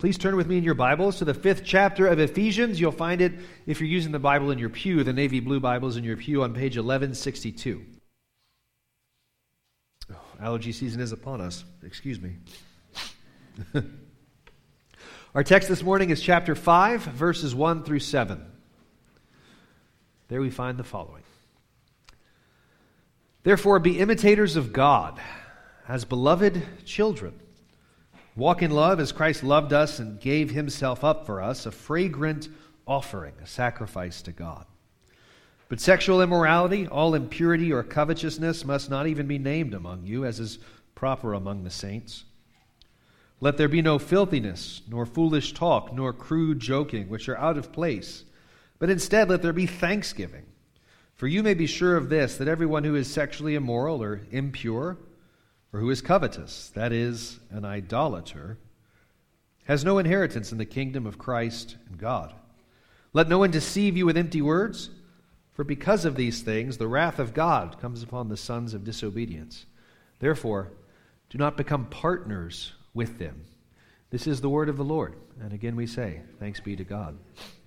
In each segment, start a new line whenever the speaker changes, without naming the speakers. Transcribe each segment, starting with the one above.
Please turn with me in your Bibles to the 5th chapter of Ephesians. You'll find it, if you're using the Bible in your pew, the navy blue Bibles in your pew, on page 1162. Oh, allergy season is upon us. Excuse me. Our text this morning is chapter 5, verses 1 through 7. There we find the following. Therefore, be imitators of God, as beloved children. Walk in love as Christ loved us and gave himself up for us, a fragrant offering, a sacrifice to God. But sexual immorality, all impurity or covetousness must not even be named among you, as is proper among the saints. Let there be no filthiness, nor foolish talk, nor crude joking, which are out of place. But instead let there be thanksgiving. For you may be sure of this, that everyone who is sexually immoral or impure, or who is covetous, that is, an idolater, has no inheritance in the kingdom of Christ and God. Let no one deceive you with empty words, for because of these things the wrath of God comes upon the sons of disobedience. Therefore, do not become partners with them. This is the word of the Lord. And again we say, thanks be to God.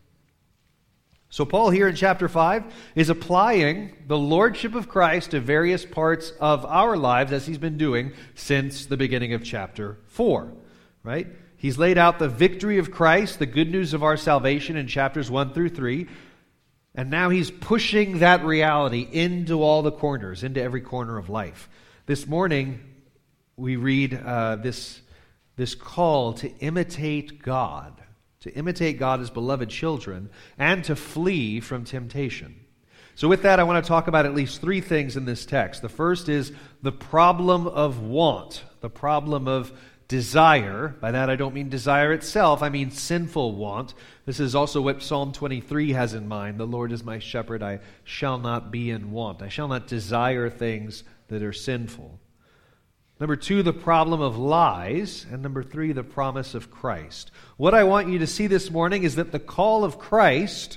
So Paul here in chapter 5 is applying the lordship of Christ to various parts of our lives, as he's been doing since the beginning of chapter 4, right? He's laid out the victory of Christ, the good news of our salvation in chapters 1 through 3, and now he's pushing that reality into all the corners, into every corner of life. This morning we read this call to imitate God as beloved children, and to flee from temptation. So with that, I want to talk about at least three things in this text. The first is the problem of want, the problem of desire. By that I don't mean desire itself, I mean sinful want. This is also what Psalm 23 has in mind. The Lord is my shepherd, I shall not be in want. I shall not desire things that are sinful. Number 2, the problem of lies. And number 3, the promise of Christ. What I want you to see this morning is that the call of Christ,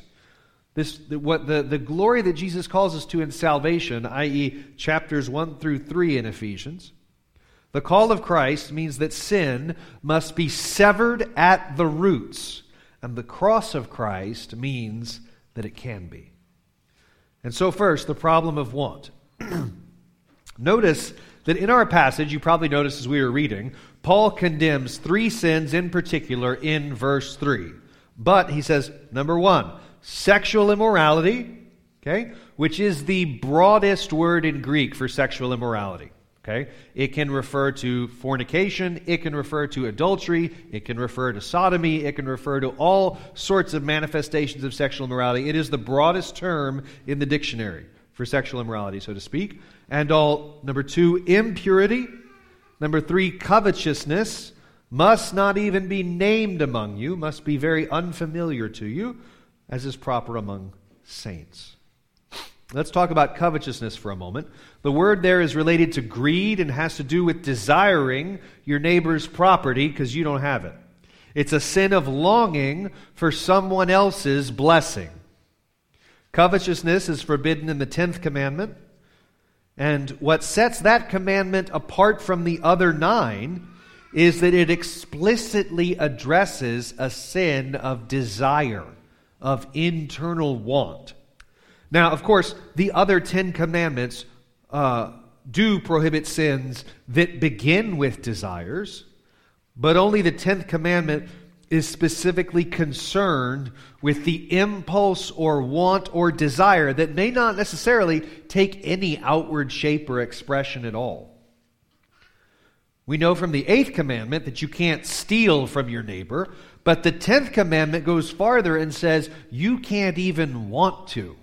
the glory that Jesus calls us to in salvation, i.e. chapters 1 through 3 in Ephesians, the call of Christ means that sin must be severed at the roots. And the cross of Christ means that it can be. And so first, the problem of want. Notice that in our passage, you probably noticed as we were reading, Paul condemns 3 sins in particular in verse 3. But he says, number 1, sexual immorality, okay, which is the broadest word in Greek for sexual immorality. Okay? It can refer to fornication, it can refer to adultery, it can refer to sodomy, it can refer to all sorts of manifestations of sexual immorality. It is the broadest term in the dictionary for sexual immorality, so to speak. And all, number 2, impurity. Number 3, covetousness must not even be named among you, must be very unfamiliar to you, as is proper among saints. Let's talk about covetousness for a moment. The word there is related to greed and has to do with desiring your neighbor's property because you don't have it. It's a sin of longing for someone else's blessing. Covetousness is forbidden in the 10th commandment. And what sets that commandment apart from the other 9 is that it explicitly addresses a sin of desire, of internal want. Now, of course, the other 10 commandments do prohibit sins that begin with desires, but only the 10th commandment is specifically concerned with the impulse or want or desire that may not necessarily take any outward shape or expression at all. We know from the 8th commandment that you can't steal from your neighbor, but the 10th commandment goes farther and says you can't even want to.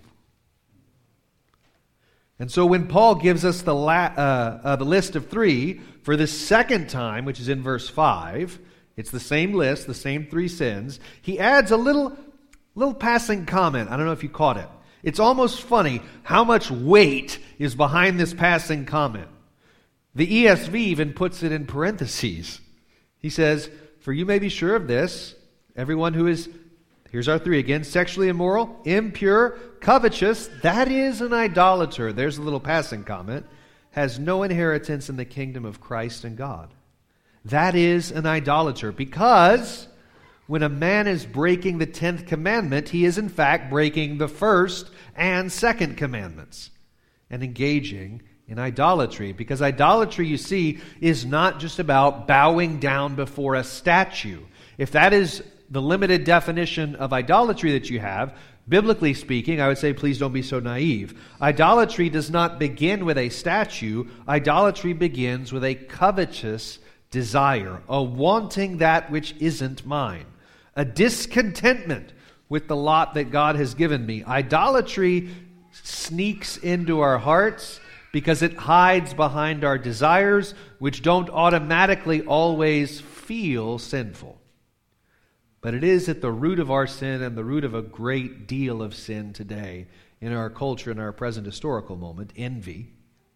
And so when Paul gives us the list of 3 for the second time, which is in verse 5, it's the same list, the same 3 sins. He adds a little passing comment. I don't know if you caught it. It's almost funny how much weight is behind this passing comment. The ESV even puts it in parentheses. He says, for you may be sure of this, everyone who is, here's our 3 again, sexually immoral, impure, covetous, that is an idolater, there's a little passing comment, has no inheritance in the kingdom of Christ and God. That is an idolater, because when a man is breaking the 10th commandment, he is in fact breaking the first and second commandments and engaging in idolatry. Because idolatry, you see, is not just about bowing down before a statue. If that is the limited definition of idolatry that you have, biblically speaking, I would say please don't be so naive. Idolatry does not begin with a statue. Idolatry begins with a covetous desire, a wanting that which isn't mine, a discontentment with the lot that God has given me. Idolatry sneaks into our hearts because it hides behind our desires, which don't automatically always feel sinful. But it is at the root of our sin and the root of a great deal of sin today in our culture, in our present historical moment, envy.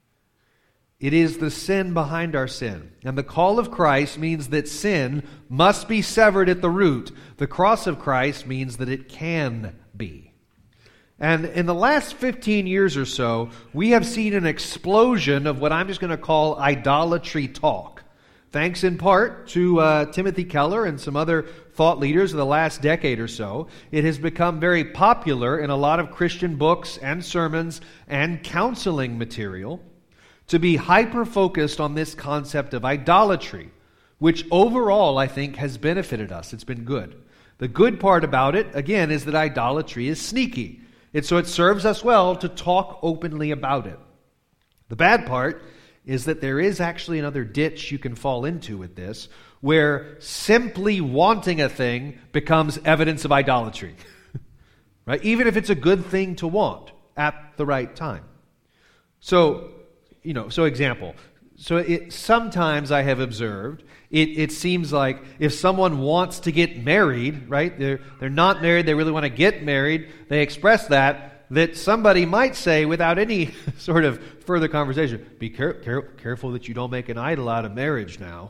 It is the sin behind our sin. And the call of Christ means that sin must be severed at the root. The cross of Christ means that it can be. And in the last 15 years or so, we have seen an explosion of what I'm just going to call idolatry talk. Thanks in part to Timothy Keller and some other thought leaders of the last decade or so, it has become very popular in a lot of Christian books and sermons and counseling material to be hyper-focused on this concept of idolatry, which overall, I think, has benefited us. It's been good. The good part about it, again, is that idolatry is sneaky. So it serves us well to talk openly about it. The bad part is that there is actually another ditch you can fall into with this, where simply wanting a thing becomes evidence of idolatry. Right? Even if it's a good thing to want at the right time. So example. Sometimes I have observed, it seems like if someone wants to get married, right? They're not married, they really want to get married, they express that somebody might say without any sort of further conversation, be careful that you don't make an idol out of marriage now.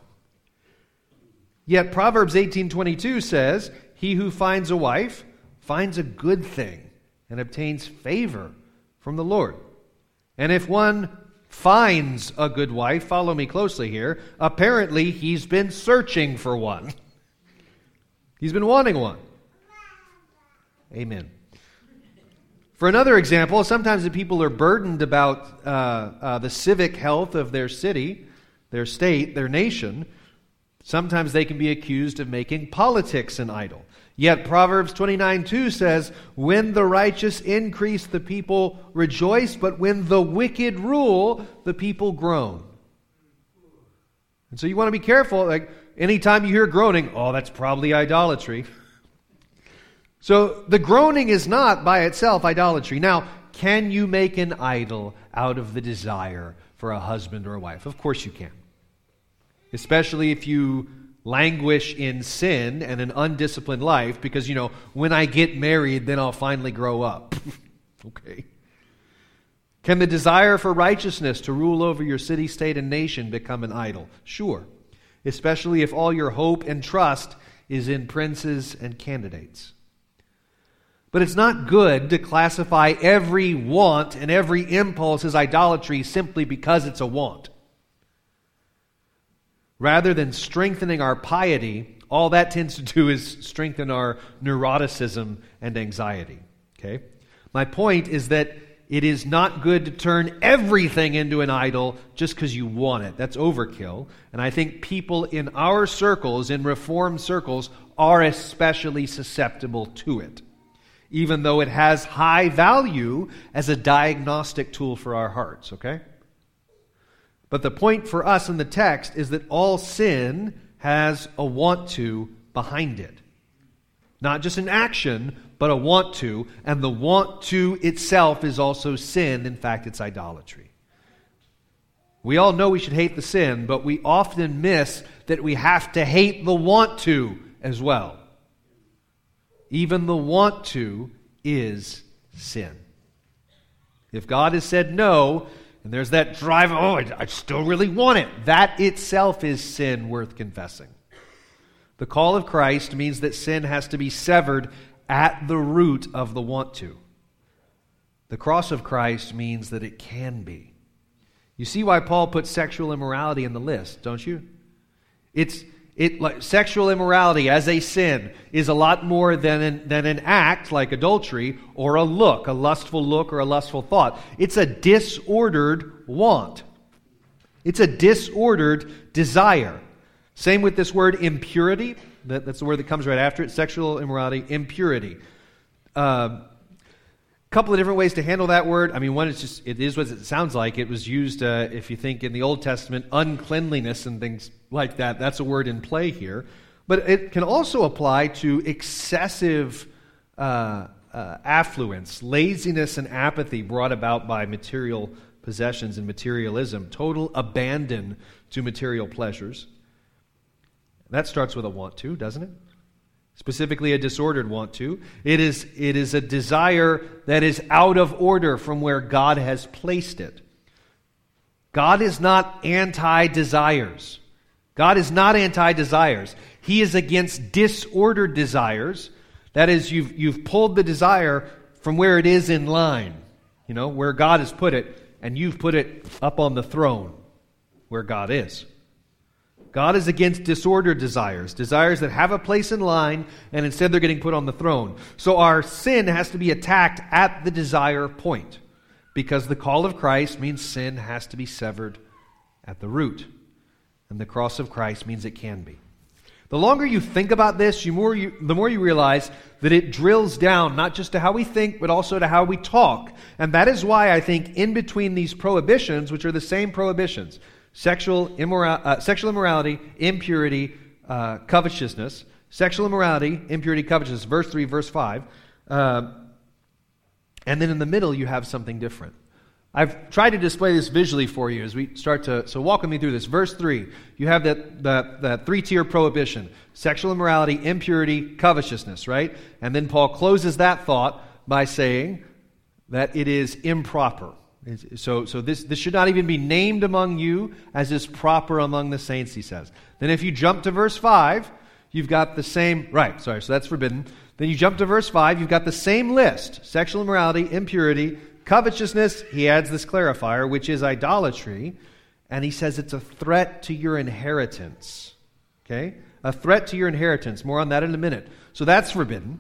Yet Proverbs 18:22 says, he who finds a wife finds a good thing and obtains favor from the Lord. And if one finds a good wife, follow me closely here, apparently he's been searching for one. He's been wanting one. Amen. For another example, sometimes the people are burdened about the civic health of their city, their state, their nation. Sometimes they can be accused of making politics an idol. Yet Proverbs 29:2 says, when the righteous increase, the people rejoice, but when the wicked rule, the people groan. And so you want to be careful. Like anytime you hear groaning, oh, that's probably idolatry. So the groaning is not by itself idolatry. Now, can you make an idol out of the desire for a husband or a wife? Of course you can. Especially if you languish in sin and an undisciplined life, because, when I get married, then I'll finally grow up. Okay. Can the desire for righteousness to rule over your city, state, and nation become an idol? Sure. Especially if all your hope and trust is in princes and candidates. But it's not good to classify every want and every impulse as idolatry simply because it's a want. Rather than strengthening our piety, all that tends to do is strengthen our neuroticism and anxiety. Okay? My point is that it is not good to turn everything into an idol just because you want it. That's overkill. And I think people in our circles, in Reformed circles, are especially susceptible to it, even though it has high value as a diagnostic tool for our hearts. Okay? But the point for us in the text is that all sin has a want to behind it. Not just an action, but a want to. And the want to itself is also sin. In fact, it's idolatry. We all know we should hate the sin, but we often miss that we have to hate the want to as well. Even the want to is sin. If God has said no, and there's that drive, I still really want it. That itself is sin worth confessing. The call of Christ means that sin has to be severed at the root of the want to. The cross of Christ means that it can be. You see why Paul puts sexual immorality in the list, don't you? It's Sexual immorality as a sin is a lot more than an act like adultery or a lustful look or a lustful thought. It's a disordered want. It's a disordered desire. Same with this word impurity. That's the word that comes right after it. Sexual immorality, impurity. Couple of different ways to handle that word. I mean, one is it is what it sounds like. It was used, if you think in the Old Testament, uncleanliness and things like that. That's a word in play here. But it can also apply to excessive affluence, laziness and apathy brought about by material possessions and materialism, total abandon to material pleasures. That starts with a want to, doesn't it? Specifically a disordered want to. It is a desire that is out of order from where God has placed it. God is not anti-desires. God is not anti-desires. He is against disordered desires. That is, you've pulled the desire from where it is in line, where God has put it, and you've put it up on the throne where God is. God is against disordered desires that have a place in line, and instead they're getting put on the throne. So our sin has to be attacked at the desire point, because the call of Christ means sin has to be severed at the root, and the cross of Christ means it can be. The longer you think about this, the more you realize that it drills down not just to how we think, but also to how we talk. And that is why I think in between these prohibitions, which are the same prohibitions, sexual immorality, impurity, covetousness. Sexual immorality, impurity, covetousness. Verse 3, verse 5. And then in the middle you have something different. I've tried to display this visually for you as we start to... So walk with me through this. Verse 3, you have that three-tier prohibition. Sexual immorality, impurity, covetousness, right? And then Paul closes that thought by saying that it is improper. So this should not even be named among you as is proper among the saints, he says. Then if you jump to verse 5, you've got the same... so that's forbidden. Then you jump to verse 5, you've got the same list. Sexual immorality, impurity, covetousness, he adds this clarifier, which is idolatry. And he says it's a threat to your inheritance. Okay? A threat to your inheritance. More on that in a minute. So that's forbidden.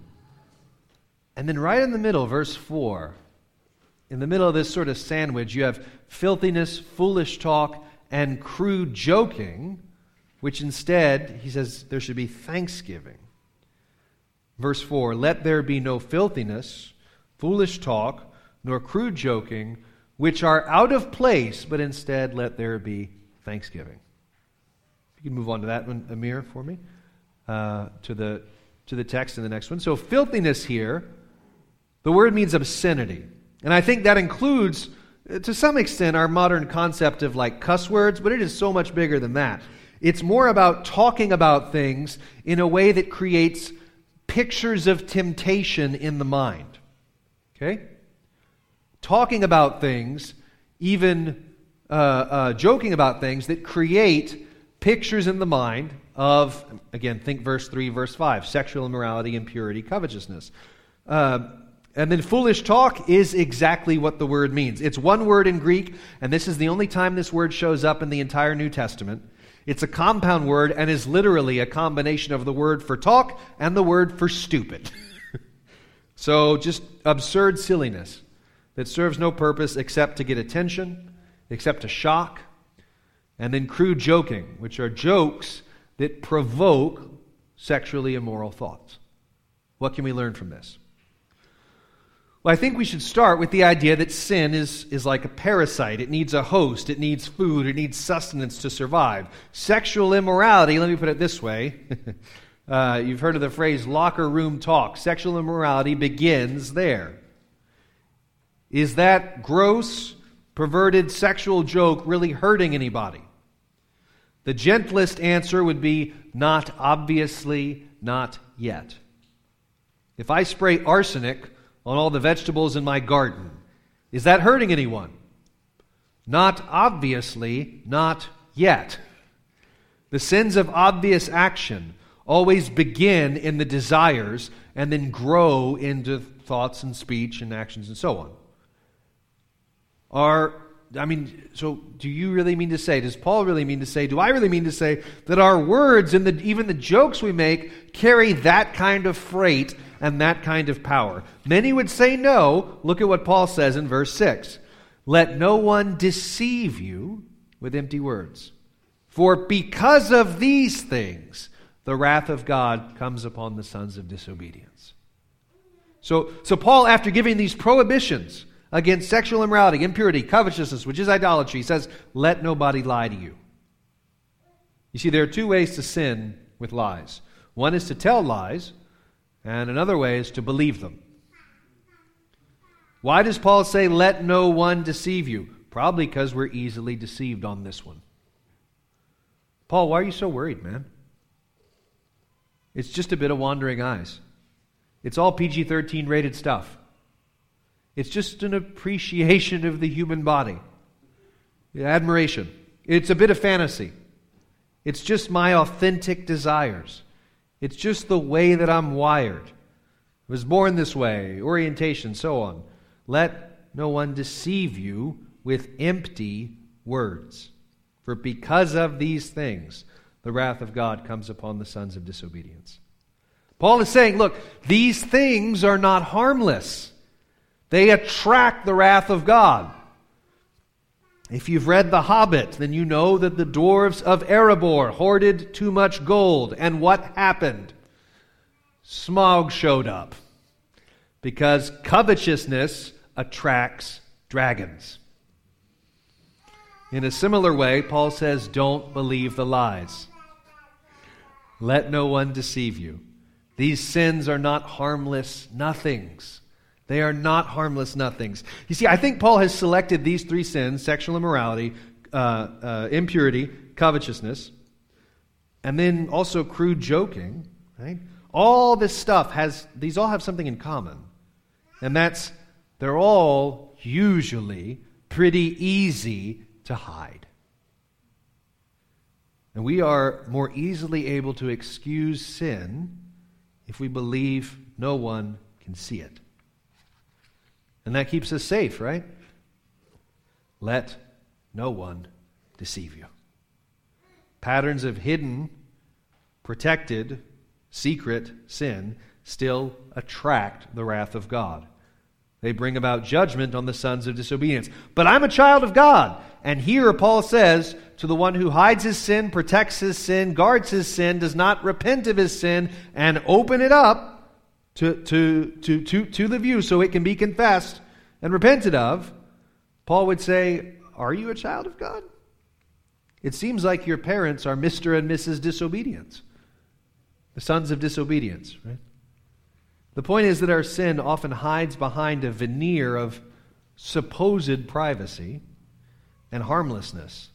And then right in the middle, verse 4... in the middle of this sort of sandwich, you have filthiness, foolish talk, and crude joking, which instead, he says, there should be thanksgiving. Verse 4, let there be no filthiness, foolish talk, nor crude joking, which are out of place, but instead let there be thanksgiving. You can move on to that one, Amir, for me, to the text in the next one. So filthiness here, the word means obscenity. And I think that includes, to some extent, our modern concept of like cuss words, but it is so much bigger than that. It's more about talking about things in a way that creates pictures of temptation in the mind. Okay? Talking about things, even joking about things that create pictures in the mind of, again, think verse 3, verse 5, sexual immorality, impurity, covetousness. And then foolish talk is exactly what the word means. It's one word in Greek, and this is the only time this word shows up in the entire New Testament. It's a compound word and is literally a combination of the word for talk and the word for stupid. So just absurd silliness that serves no purpose except to get attention, except to shock. And then crude joking, which are jokes that provoke sexually immoral thoughts. What can we learn from this? Well, I think we should start with the idea that sin is like a parasite. It needs a host. It needs food. It needs sustenance to survive. Sexual immorality, let me put it this way. You've heard of the phrase locker room talk. Sexual immorality begins there. Is that gross, perverted sexual joke really hurting anybody? The gentlest answer would be not obviously, not yet. If I spray arsenic on all the vegetables in my garden, is that hurting anyone? Not obviously, not yet. The sins of obvious action always begin in the desires and then grow into thoughts and speech and actions and so on. so do you really mean to say, does Paul really mean to say, do I really mean to say that our words and even the jokes we make carry that kind of freight and that kind of power? Many would say no. Look at what Paul says in verse 6. Let no one deceive you with empty words. For because of these things, the wrath of God comes upon the sons of disobedience. So Paul, after giving these prohibitions against sexual immorality, impurity, covetousness, which is idolatry, says, let nobody lie to you. You see, there are two ways to sin with lies. One is to tell lies, and another way is to believe them. Why does Paul say, let no one deceive you? Probably because we're easily deceived on this one. Paul, why are you so worried, man? It's just a bit of wandering eyes. It's all PG-13 rated stuff. It's just an appreciation of the human body. Admiration. It's a bit of fantasy. It's just my authentic desires. It's just the way that I'm wired. I was born this way, orientation, so on. Let no one deceive you with empty words. For because of these things, the wrath of God comes upon the sons of disobedience. Paul is saying, look, these things are not harmless. They attract the wrath of God. If you've read The Hobbit, then you know that the dwarves of Erebor hoarded too much gold. And what happened? Smaug showed up. Because covetousness attracts dragons. In a similar way, Paul says, don't believe the lies. Let no one deceive you. These sins are not harmless nothings. They are not harmless nothings. You see, I think Paul has selected these three sins, sexual immorality, impurity, covetousness, and then also crude joking. Right? All this stuff these all have something in common. And that's, they're all usually pretty easy to hide. And we are more easily able to excuse sin if we believe no one can see it. And that keeps us safe, right? Let no one deceive you. Patterns of hidden, protected, secret sin still attract the wrath of God. They bring about judgment on the sons of disobedience. But I'm a child of God. And here Paul says, to the one who hides his sin, protects his sin, guards his sin, does not repent of his sin, and open it up to the view so it can be confessed and repented of, Paul would say, are you a child of God? It seems like your parents are Mr. and Mrs. Disobedience, the sons of disobedience, right? The point is that our sin often hides behind a veneer of supposed privacy and harmlessness.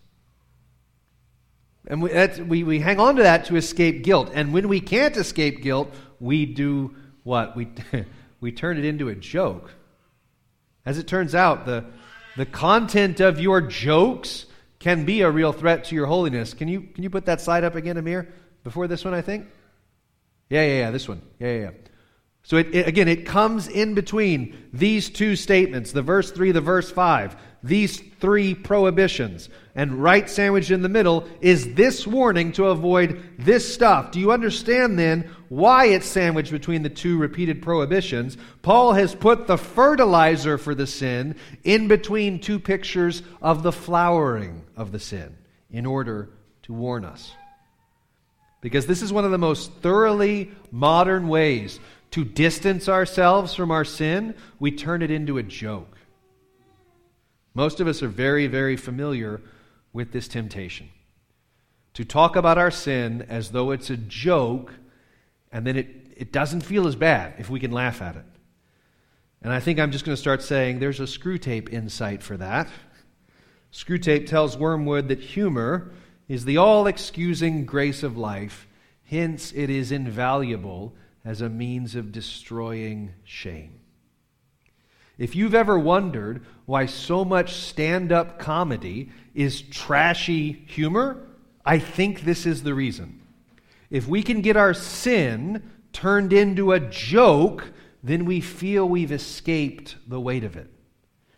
And we hang on to that to escape guilt. And when we can't escape guilt, we do what? We turn it into a joke. As it turns out, the content of your jokes can be a real threat to your holiness. Can you put that slide up again, Amir? Before this one, I think? Yeah, this one. Yeah. So it comes in between these two statements, the verse 3, the verse 5, these three prohibitions. And right sandwiched in the middle is this warning to avoid this stuff. Do you understand then why it's sandwiched between the two repeated prohibitions? Paul has put the fertilizer for the sin in between two pictures of the flowering of the sin in order to warn us. Because this is one of the most thoroughly modern ways to distance ourselves from our sin. We turn it into a joke. Most of us are very, very familiar with this temptation. To talk about our sin as though it's a joke, and then it doesn't feel as bad if we can laugh at it. And I think I'm just going to start saying there's a Screwtape insight for that. Screwtape tells Wormwood that humor is the all-excusing grace of life, hence it is invaluable as a means of destroying shame. If you've ever wondered why so much stand-up comedy is trashy humor, I think this is the reason. If we can get our sin turned into a joke, then we feel we've escaped the weight of it.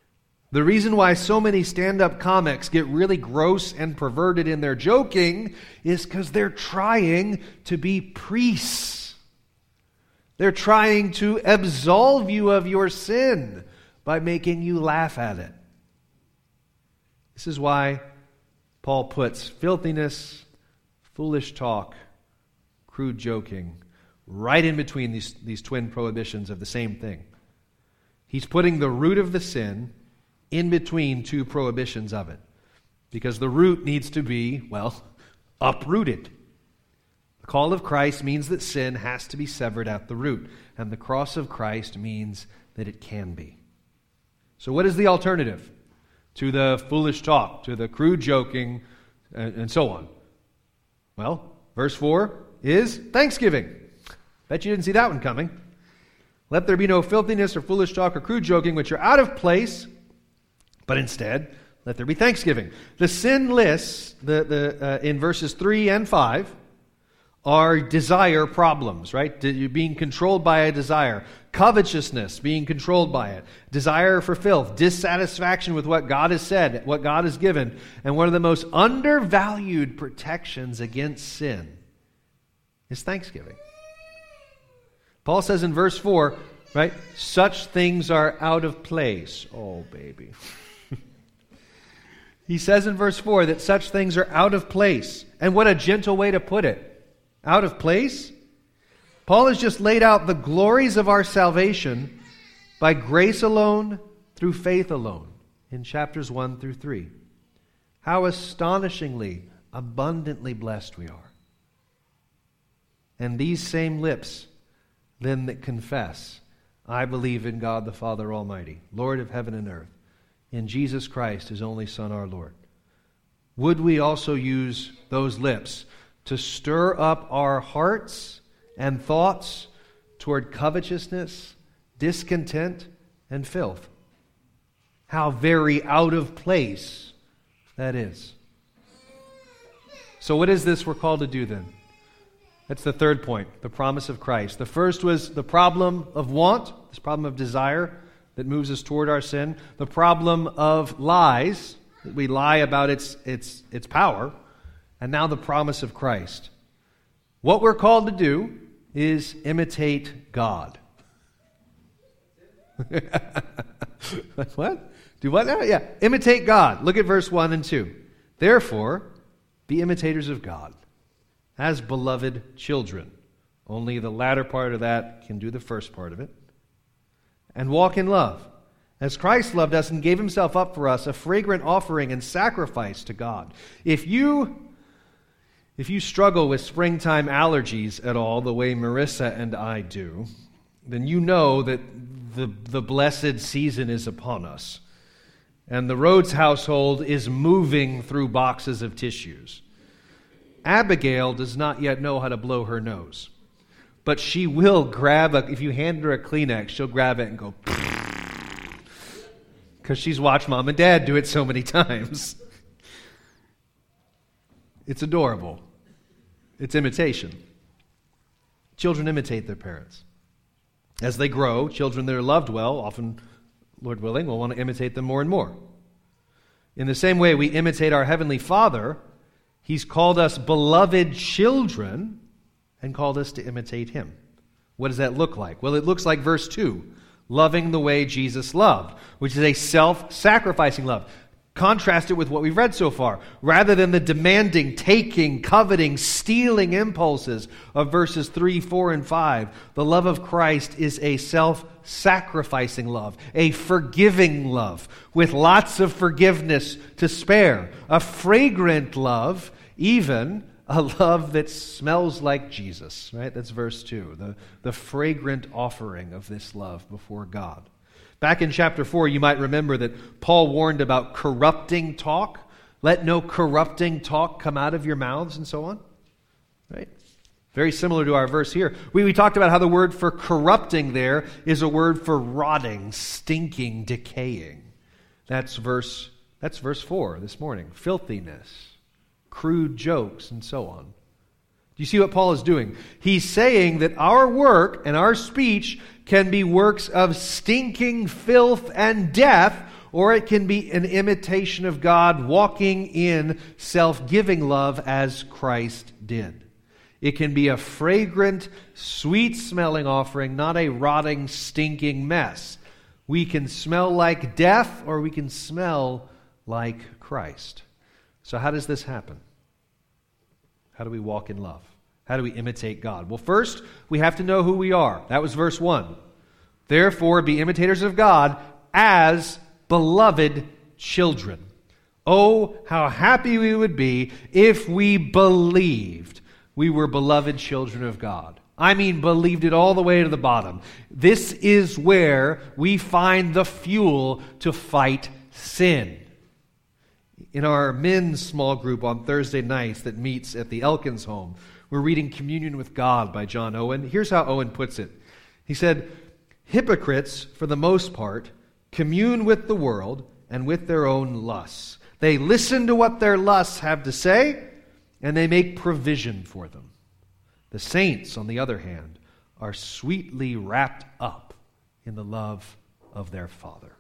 The reason why so many stand-up comics get really gross and perverted in their joking is because they're trying to be priests. They're trying to absolve you of your sin by making you laugh at it. This is why Paul puts filthiness, foolish talk, crude joking right in between these twin prohibitions of the same thing. He's putting the root of the sin in between two prohibitions of it. Because the root needs to be, uprooted. The call of Christ means that sin has to be severed at the root. And the cross of Christ means that it can be. So what is the alternative to the foolish talk, to the crude joking, and so on? Well, verse 4 is thanksgiving. Bet you didn't see that one coming. Let there be no filthiness or foolish talk or crude joking, which are out of place, but instead, let there be thanksgiving. The sin lists in verses 3 and 5 are desire problems, right? You're being controlled by a desire. Covetousness, being controlled by it. Desire for filth. Dissatisfaction with what God has said, what God has given. And one of the most undervalued protections against sin is thanksgiving. Paul says in verse 4, right, such things are out of place. Oh, baby. He says in verse 4 that such things are out of place. And what a gentle way to put it. Out of place? Paul has just laid out the glories of our salvation by grace alone, through faith alone, in chapters 1 through 3. How astonishingly, abundantly blessed we are. And these same lips, then, that confess, I believe in God the Father Almighty, Lord of heaven and earth, in Jesus Christ, His only Son, our Lord. Would we also use those lips to stir up our hearts and thoughts toward covetousness, discontent, and filth? How very out of place that is. So what is this we're called to do then? That's the third point, the promise of Christ. The first was the problem of want, this problem of desire that moves us toward our sin. The problem of lies, that we lie about its power. And now the promise of Christ. What we're called to do is imitate God. What? Do what now? Yeah, imitate God. Look at verse 1 and 2. Therefore, be imitators of God, as beloved children. Only the latter part of that can do the first part of it. And walk in love, as Christ loved us and gave Himself up for us, a fragrant offering and sacrifice to God. If you struggle with springtime allergies at all, the way Marissa and I do, then you know that the blessed season is upon us. And the Rhodes household is moving through boxes of tissues. Abigail does not yet know how to blow her nose. But she will grab if you hand her a Kleenex, she'll grab it and go, because she's watched Mom and Dad do it so many times. It's adorable. It's imitation. Children imitate their parents. As they grow, children that are loved well, often, Lord willing, will want to imitate them more and more. In the same way we imitate our Heavenly Father, He's called us beloved children and called us to imitate Him. What does that look like? Well, it looks like verse 2, loving the way Jesus loved, which is a self-sacrificing love. Contrast it with what we've read so far. Rather than the demanding, taking, coveting, stealing impulses of verses 3, 4, and 5, the love of Christ is a self-sacrificing love, a forgiving love, with lots of forgiveness to spare, a fragrant love, even a love that smells like Jesus, right? That's verse 2, the fragrant offering of this love before God. Back in chapter 4, you might remember that Paul warned about corrupting talk. Let no corrupting talk come out of your mouths and so on. Right? Very similar to our verse here. We talked about how the word for corrupting there is a word for rotting, stinking, decaying. That's verse 4 this morning. Filthiness, crude jokes, and so on. Do you see what Paul is doing? He's saying that our work and our speech can be works of stinking filth and death, or it can be an imitation of God, walking in self-giving love as Christ did. It can be a fragrant, sweet-smelling offering, not a rotting, stinking mess. We can smell like death, or we can smell like Christ. So how does this happen? How do we walk in love? How do we imitate God? Well, first, we have to know who we are. That was verse 1. Therefore, be imitators of God as beloved children. Oh, how happy we would be if we believed we were beloved children of God. I mean, believed it all the way to the bottom. This is where we find the fuel to fight sin. In our men's small group on Thursday nights that meets at the Elkins home, we're reading Communion with God by John Owen. Here's how Owen puts it. He said, hypocrites, for the most part, commune with the world and with their own lusts. They listen to what their lusts have to say, and they make provision for them. The saints, on the other hand, are sweetly wrapped up in the love of their Father.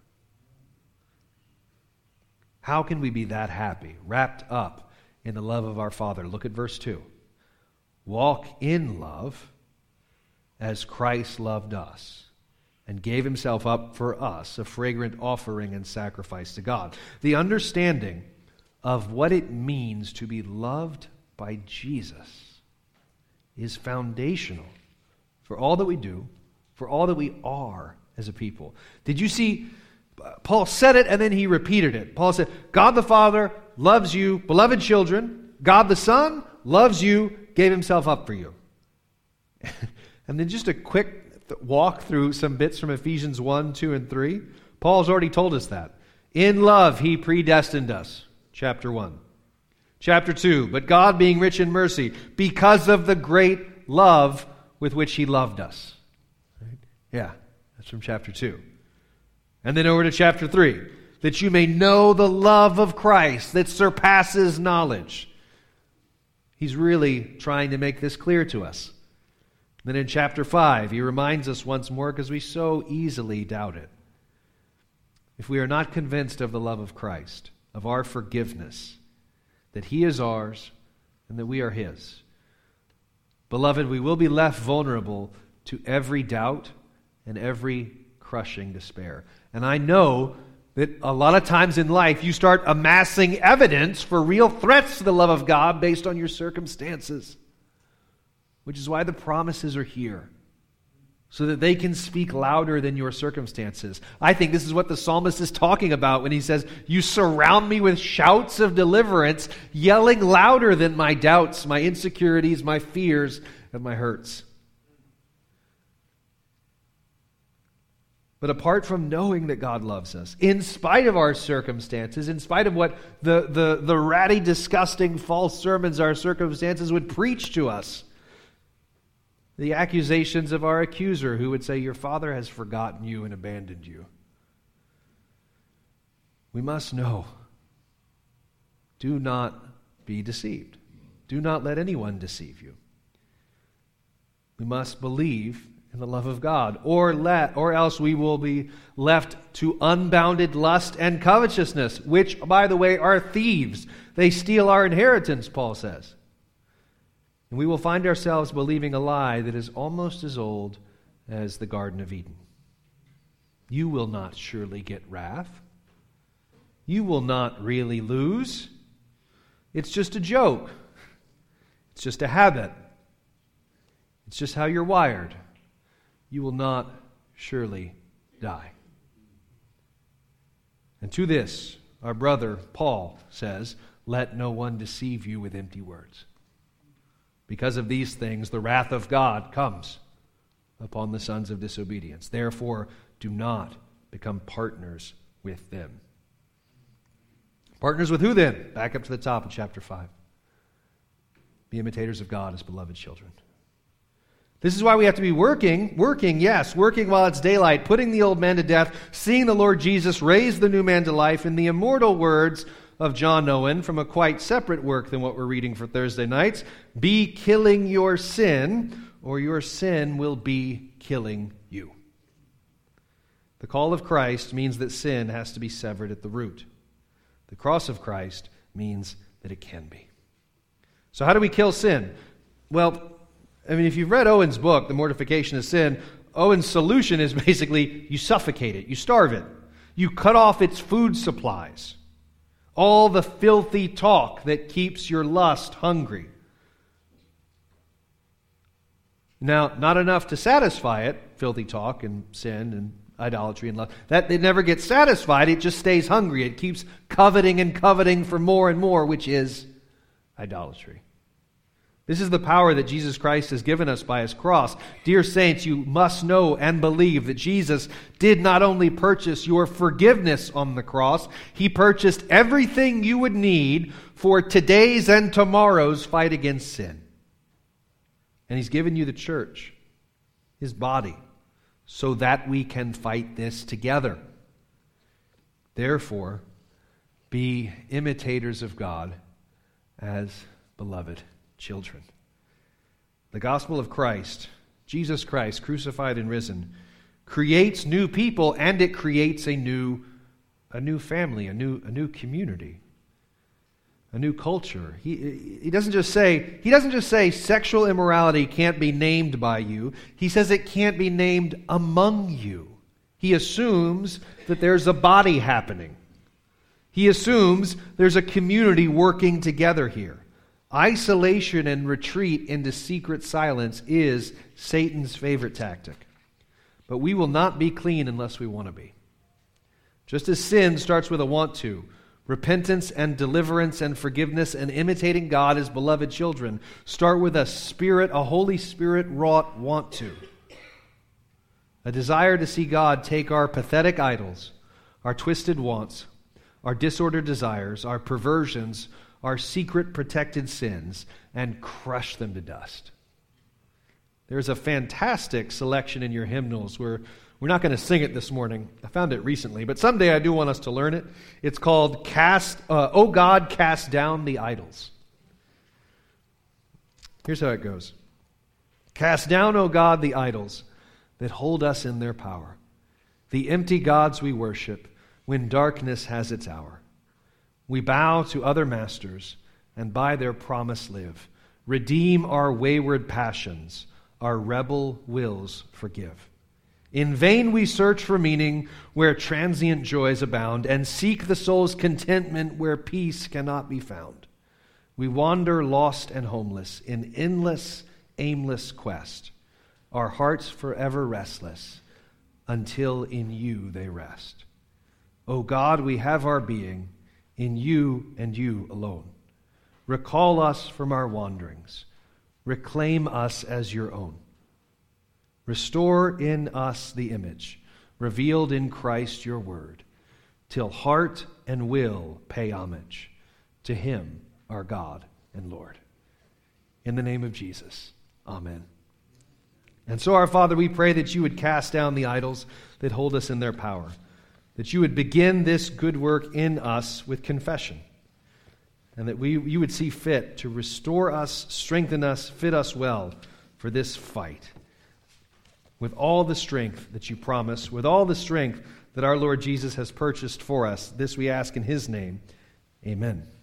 How can we be that happy, wrapped up in the love of our Father? Look at verse 2. Walk in love as Christ loved us and gave himself up for us, a fragrant offering and sacrifice to God. The understanding of what it means to be loved by Jesus is foundational for all that we do, for all that we are as a people. Did you see, Paul said it and then he repeated it. Paul said, God the Father loves you, beloved children. God the Son loves you, gave himself up for you. And then just a quick walk through some bits from Ephesians 1, 2, and 3. Paul's already told us that. In love, he predestined us. Chapter 1. Chapter 2, but God being rich in mercy, because of the great love with which he loved us. Right? Yeah, that's from chapter 2. And then over to chapter 3, that you may know the love of Christ that surpasses knowledge. He's really trying to make this clear to us. Then in chapter 5, he reminds us once more, because we so easily doubt it. If we are not convinced of the love of Christ, of our forgiveness, that he is ours and that we are his, beloved, we will be left vulnerable to every doubt and every crushing despair. And I know that a lot of times in life you start amassing evidence for real threats to the love of God based on your circumstances, which is why the promises are here, so that they can speak louder than your circumstances. I think this is what the psalmist is talking about when he says, you surround me with shouts of deliverance, yelling louder than my doubts, my insecurities, my fears, and my hurts. But apart from knowing that God loves us, in spite of our circumstances, in spite of what the ratty, disgusting, false sermons our circumstances would preach to us, the accusations of our accuser who would say, your father has forgotten you and abandoned you. We must know. Do not be deceived. Do not let anyone deceive you. We must believe in the love of God, or else we will be left to unbounded lust and covetousness, which, by the way, are thieves. They steal our inheritance, Paul says. And we will find ourselves believing a lie that is almost as old as the Garden of Eden. You will not surely get wrath. You will not really lose. It's just a joke. It's just a habit. It's just how you're wired. You will not surely die. And to this, our brother Paul says, let no one deceive you with empty words. Because of these things, the wrath of God comes upon the sons of disobedience. Therefore, do not become partners with them. Partners with who then? Back up to the top of chapter 5. Be imitators of God as beloved children. This is why we have to be working while it's daylight, putting the old man to death, seeing the Lord Jesus raise the new man to life in the immortal words of John Owen from a quite separate work than what we're reading for Thursday nights. Be killing your sin, or your sin will be killing you. The call of Christ means that sin has to be severed at the root. The cross of Christ means that it can be. So how do we kill sin? Well, if you've read Owen's book, The Mortification of Sin, Owen's solution is basically you suffocate it, you starve it. You cut off its food supplies. All the filthy talk that keeps your lust hungry. Now, not enough to satisfy it, filthy talk and sin and idolatry and lust. That it never gets satisfied, it just stays hungry. It keeps coveting and coveting for more and more, which is idolatry. This is the power that Jesus Christ has given us by His cross. Dear saints, you must know and believe that Jesus did not only purchase your forgiveness on the cross, He purchased everything you would need for today's and tomorrow's fight against sin. And He's given you the church, His body, so that we can fight this together. Therefore, be imitators of God as beloved children. The gospel of Christ, Jesus Christ, crucified and risen, creates new people, and it creates a new family, a new community, a new culture. He doesn't just say sexual immorality can't be named by you. He says it can't be named among you. He assumes that there's a body happening. He assumes there's a community working together here. Isolation and retreat into secret silence is Satan's favorite tactic. But we will not be clean unless we want to be. Just as sin starts with a want to, repentance and deliverance and forgiveness and imitating God as beloved children start with a Holy Spirit wrought want to. A desire to see God take our pathetic idols, our twisted wants, our disordered desires, our perversions, our secret protected sins, and crush them to dust. There's a fantastic selection in your hymnals where we're not going to sing it this morning. I found it recently, but someday I do want us to learn it. It's called O God, Cast Down the Idols. Here's how it goes. Cast down, O God, the idols that hold us in their power, the empty gods we worship when darkness has its hour. We bow to other masters, and by their promise live. Redeem our wayward passions, our rebel wills forgive. In vain we search for meaning where transient joys abound, and seek the soul's contentment where peace cannot be found. We wander lost and homeless in endless, aimless quest, our hearts forever restless, until in you they rest. O God, we have our being in you and you alone. Recall us from our wanderings. Reclaim us as your own. Restore in us the image revealed in Christ your word, till heart and will pay homage to Him, our God and Lord. In the name of Jesus, amen. And so, our Father, we pray that you would cast down the idols that hold us in their power, that you would begin this good work in us with confession, and that you would see fit to restore us, strengthen us, fit us well for this fight. With all the strength that you promise, with all the strength that our Lord Jesus has purchased for us, this we ask in His name. Amen.